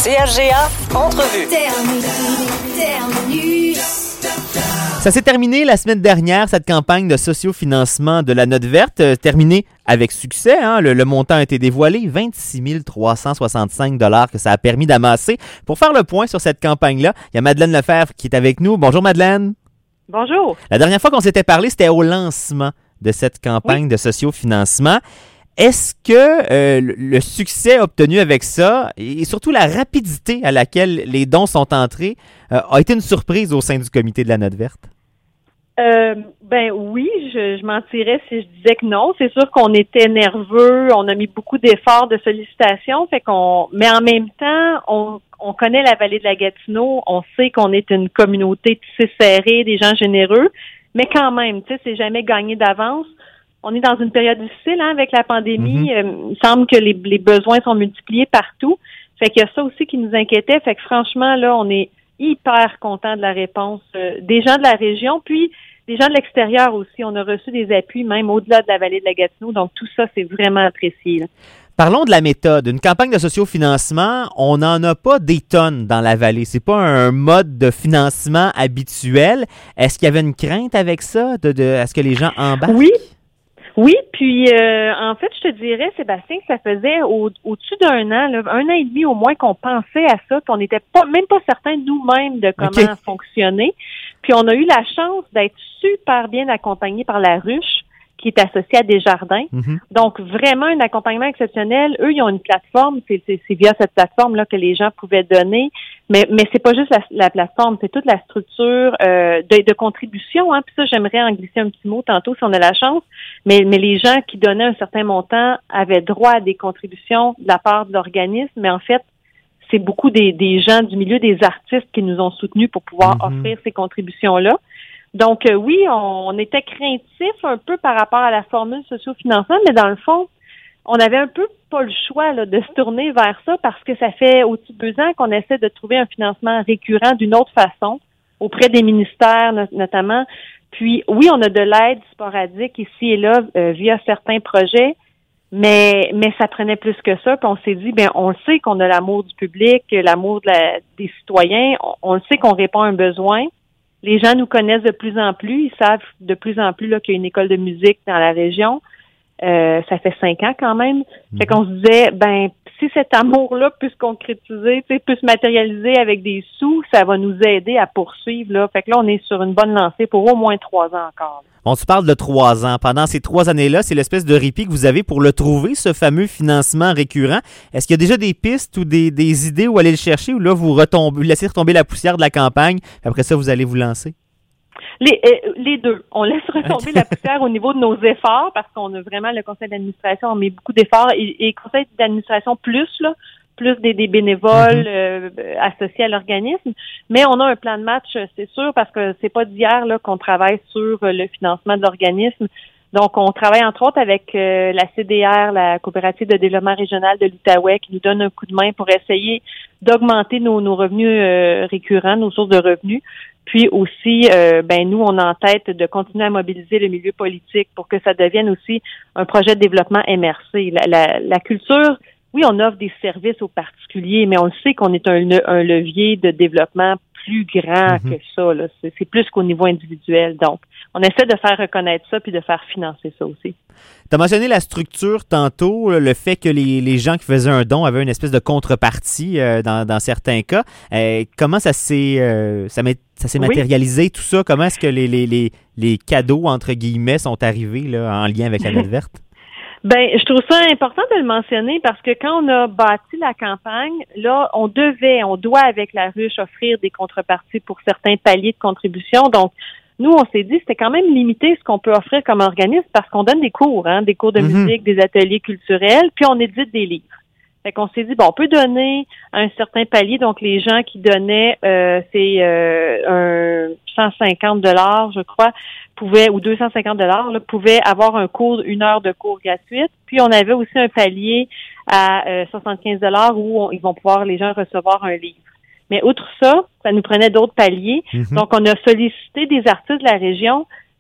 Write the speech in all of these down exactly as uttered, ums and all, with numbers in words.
C H G A Entrevue. Ça s'est terminé la semaine dernière, cette campagne de sociofinancement de la Note verte, euh, terminée avec succès. Hein? Le, le montant a été dévoilé, vingt-six mille trois cent soixante-cinq dollars que ça a permis d'amasser. Pour faire le point sur cette campagne-là, il y a Madeleine Lefebvre qui est avec nous. Bonjour Madeleine. Bonjour. La dernière fois qu'on s'était parlé, c'était au lancement de cette campagne oui. de sociofinancement. Est-ce que euh, le succès obtenu avec ça et surtout la rapidité à laquelle les dons sont entrés euh, a été une surprise au sein du comité de la Note verte? Euh, ben oui, je, je mentirais si je disais que non. C'est sûr qu'on était nerveux, on a mis beaucoup d'efforts, de sollicitations, fait qu'on, mais en même temps, on, on connaît la vallée de la Gatineau, on sait qu'on est une communauté tissée serrée, des gens généreux, mais quand même, tu sais, c'est jamais gagné d'avance. On est dans une période difficile hein, avec la pandémie. Mm-hmm. Euh, il semble que les, les besoins sont multipliés partout. Fait qu'il y a ça aussi qui nous inquiétait. Fait que franchement, là, on est hyper content de la réponse euh, des gens de la région, puis des gens de l'extérieur aussi. On a reçu des appuis même au-delà de la vallée de la Gatineau. Donc, tout ça, c'est vraiment apprécié. Là. Parlons de la méthode. Une campagne de sociofinancement, on n'en a pas des tonnes dans la vallée. C'est pas un mode de financement habituel. Est-ce qu'il y avait une crainte avec ça? De, de, est-ce que les gens embarquent? Oui. Oui, puis euh, en fait, je te dirais, Sébastien, que ça faisait au, au-dessus d'un an, là, un an et demi au moins qu'on pensait à ça, qu'on n'était pas même pas certains nous-mêmes de comment okay. fonctionner. Puis on a eu la chance d'être super bien accompagnés par la Ruche, qui est associée à Desjardins. Mm-hmm. Donc, vraiment un accompagnement exceptionnel. Eux, ils ont une plateforme, c'est, c'est, c'est via cette plateforme-là que les gens pouvaient donner. Mais, mais c'est pas juste la, la plateforme, c'est toute la structure euh, de, de contribution. Hein. Puis ça, j'aimerais en glisser un petit mot tantôt si on a la chance. Mais, mais les gens qui donnaient un certain montant avaient droit à des contributions de la part de l'organisme. Mais en fait, c'est beaucoup des, des gens du milieu, des artistes qui nous ont soutenus pour pouvoir mm-hmm. offrir ces contributions-là. Donc, euh, oui, on, on était craintifs un peu par rapport à la formule socio-financement, mais dans le fond, on avait un peu pas le choix là, de se tourner vers ça parce que ça fait au-dessus de deux ans qu'on essaie de trouver un financement récurrent d'une autre façon auprès des ministères not- notamment. Puis, oui, on a de l'aide sporadique ici et là euh, via certains projets, mais mais ça prenait plus que ça. Puis on s'est dit, ben on le sait qu'on a l'amour du public, l'amour de la, des citoyens, on, on le sait qu'on répond à un besoin. Les gens nous connaissent de plus en plus. Ils savent de plus en plus là, qu'il y a une école de musique dans la région. Euh, ça fait cinq ans quand même. Mmh. Fait qu'on se disait, ben, si cet amour-là peut se concrétiser, peut se matérialiser avec des sous, ça va nous aider à poursuivre. Là. Fait que là, on est sur une bonne lancée pour au moins trois ans encore. On se parle de trois ans. Pendant ces trois années-là, c'est l'espèce de répit que vous avez pour le trouver, ce fameux financement récurrent. Est-ce qu'il y a déjà des pistes ou des, des idées où aller le chercher ou là, vous, retombez, vous laissez retomber la poussière de la campagne, puis après ça, vous allez vous lancer? Les, euh, les deux. On laisse retomber la poussière au niveau de nos efforts parce qu'on a vraiment le conseil d'administration, on met beaucoup d'efforts et, et conseil d'administration plus, là, plus des, des bénévoles mm-hmm. euh, associés à l'organisme. Mais on a un plan de match, c'est sûr, parce que c'est pas d'hier là qu'on travaille sur le financement de l'organisme. Donc, on travaille entre autres avec euh, la C D R, la Coopérative de développement régional de l'Outaouais, qui nous donne un coup de main pour essayer d'augmenter nos, nos revenus euh, récurrents, nos sources de revenus. Puis aussi, euh, ben nous, on a en tête de continuer à mobiliser le milieu politique pour que ça devienne aussi un projet de développement M R C. La, la, la culture, oui, on offre des services aux particuliers, mais on le sait qu'on est un, un levier de développement plus grand mm-hmm. que ça. Là. C'est, c'est plus qu'au niveau individuel. Donc, on essaie de faire reconnaître ça puis de faire financer ça aussi. Tu as mentionné la structure tantôt, le fait que les, les gens qui faisaient un don avaient une espèce de contrepartie euh, dans, dans certains cas. Euh, comment ça s'est, euh, ça, ça s'est matérialisé, oui. tout ça? Comment est-ce que les, les, les, les cadeaux, entre guillemets, sont arrivés là, en lien avec la Note verte? Ben, je trouve ça important de le mentionner parce que quand on a bâti la campagne, là, on devait, on doit avec la Ruche offrir des contreparties pour certains paliers de contribution. Donc, nous, on s'est dit c'était quand même limité ce qu'on peut offrir comme organisme parce qu'on donne des cours, hein, des cours de mm-hmm. musique, des ateliers culturels, puis on édite des livres. Fait qu'on s'est dit, bon, on peut donner un certain palier, donc les gens qui donnaient, euh, c'est euh, un cent cinquante dollars, je crois, pouvaient, ou deux cent cinquante dollars, là, pouvaient avoir un cours, une heure de cours gratuite. Puis on avait aussi un palier à euh, soixante-quinze dollars où on, ils vont pouvoir, les gens, recevoir un livre. Mais outre ça, ça nous prenait d'autres paliers. Mm-hmm. Donc, on a sollicité des artistes de la région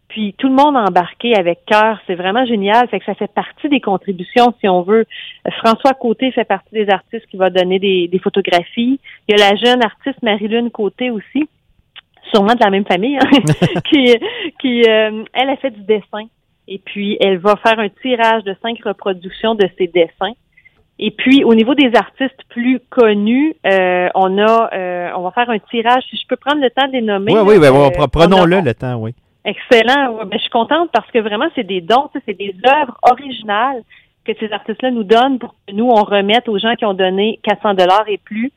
Puis tout le monde a embarqué avec cœur. C'est vraiment génial. Fait que ça fait partie des contributions, si on veut. François Côté fait partie des artistes qui va donner des, des photographies. Il y a la jeune artiste Marie-Lune Côté aussi, sûrement de la même famille, hein, qui, qui euh, elle a fait du dessin. Et puis, elle va faire un tirage de cinq reproductions de ses dessins. Et puis, au niveau des artistes plus connus, euh, on a, euh, on va faire un tirage. Si je peux prendre le temps de les nommer. Oui, là, oui, ben, euh, prenons-le le temps, oui. Excellent. Ouais, ben, je suis contente parce que vraiment, c'est des dons, c'est des œuvres originales que ces artistes-là nous donnent pour que nous, on remette aux gens qui ont donné quatre cents dollars et plus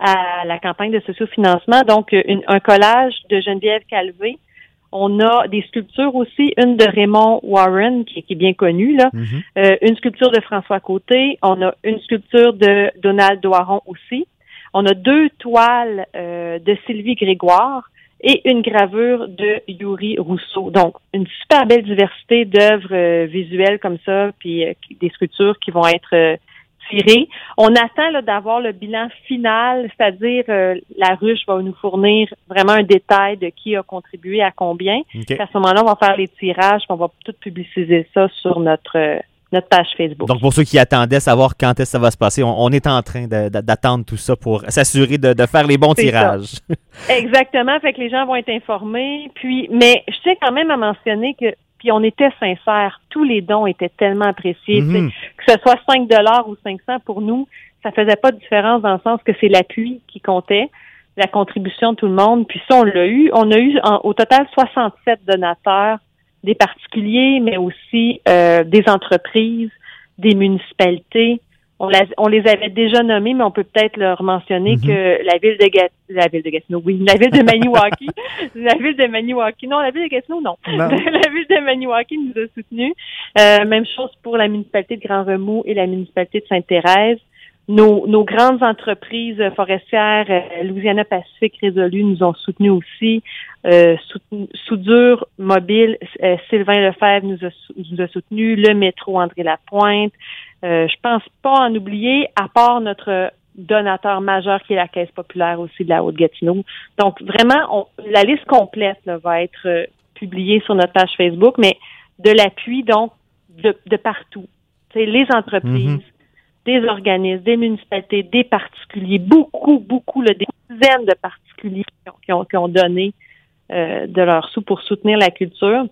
à la campagne de sociofinancement. Donc, une, un collage de Geneviève Calvé. On a des sculptures aussi, une de Raymond Warren, qui, qui est bien connue, là. Mm-hmm. Euh, une sculpture de François Côté. On a une sculpture de Donald Doiron aussi. On a deux toiles euh, de Sylvie Grégoire et une gravure de Yuri Rousseau. Donc, une super belle diversité d'œuvres euh, visuelles comme ça, puis euh, des sculptures qui vont être euh, tirées. On attend là, d'avoir le bilan final, c'est-à-dire euh, la ruche va nous fournir vraiment un détail de qui a contribué à combien. Okay. À ce moment-là, on va faire les tirages, puis on va tout publiciser ça sur notre euh, notre page Facebook. Donc, pour ceux qui attendaient savoir quand est-ce que ça va se passer, on, on est en train de, de, d'attendre tout ça pour s'assurer de, de faire les bons C'est tirages. Ça. Exactement, fait que les gens vont être informés. Puis, mais je tiens quand même à mentionner que, puis on était sincères, tous les dons étaient tellement appréciés. Mm-hmm. Que ce soit cinq dollars ou cinq cents pour nous, ça faisait pas de différence dans le sens que c'est l'appui qui comptait, la contribution de tout le monde. Puis ça, on l'a eu. On a eu en, au total soixante-sept donateurs, des particuliers, mais aussi euh, des entreprises, des municipalités. On, la, on les avait déjà nommés, mais on peut peut-être leur mentionner mm-hmm. que la ville de Gat- la ville de Gatineau, oui, la ville de Maniwaki, la ville de Maniwaki, non, la ville de Gatineau, non, non. La ville de Maniwaki nous a soutenus. Euh, même chose pour la municipalité de Grand-Remous et la municipalité de Sainte-Thérèse. Nos, nos grandes entreprises forestières, euh, Louisiana Pacifique Résolu, nous ont soutenus aussi. Euh, soutenu, Soudure Mobile, euh, Sylvain Lefebvre nous a, nous a soutenus. Le métro André Lapointe. Euh, je pense pas en oublier, à part notre donateur majeur qui est la Caisse populaire aussi de la Haute-Gatineau. Donc, vraiment, on, la liste complète là, va être euh, publiée sur notre page Facebook, mais de l'appui, donc, de, de partout. C'est les entreprises. Mm-hmm. Des organismes, des municipalités, des particuliers, beaucoup, beaucoup, là, des dizaines de particuliers qui ont, qui ont, qui ont donné euh, de leurs sous pour soutenir la culture.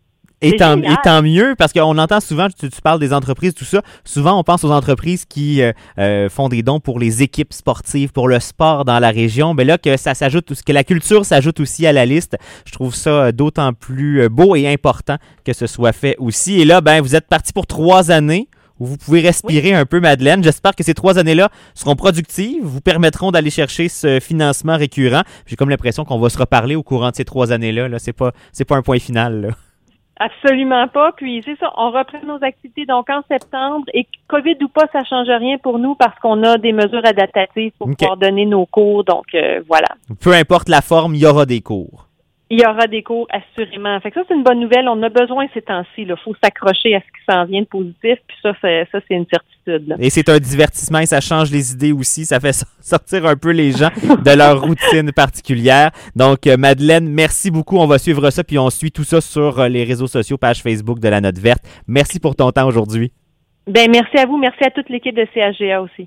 Et tant, et tant mieux, parce qu'on entend souvent, tu, tu parles des entreprises, tout ça, souvent on pense aux entreprises qui euh, euh, font des dons pour les équipes sportives, pour le sport dans la région, mais là que ça s'ajoute, que la culture s'ajoute aussi à la liste, je trouve ça d'autant plus beau et important que ce soit fait aussi. Et là, ben vous êtes parti pour trois années. Où vous pouvez respirer oui. un peu, Madeleine. J'espère que ces trois années-là seront productives, vous permettront d'aller chercher ce financement récurrent. J'ai comme l'impression qu'on va se reparler au courant de ces trois années-là. Là, c'est pas, c'est pas un point final, là. Absolument pas. Puis c'est ça, on reprend nos activités donc en septembre et COVID ou pas, ça change rien pour nous parce qu'on a des mesures adaptatives pour okay. pouvoir donner nos cours. Donc euh, voilà. Peu importe la forme, il y aura des cours. Il y aura des cours, assurément. Fait que ça, c'est une bonne nouvelle. On a besoin ces temps-ci. Il faut s'accrocher à ce qui s'en vient de positif. Puis ça, c'est, ça, c'est une certitude. Là. Et c'est un divertissement et ça change les idées aussi. Ça fait sortir un peu les gens de leur routine particulière. Donc, Madeleine, merci beaucoup. On va suivre ça. Puis on suit tout ça sur les réseaux sociaux, page Facebook de la Note Verte. Merci pour ton temps aujourd'hui. Ben merci à vous. Merci à toute l'équipe de C H G A aussi.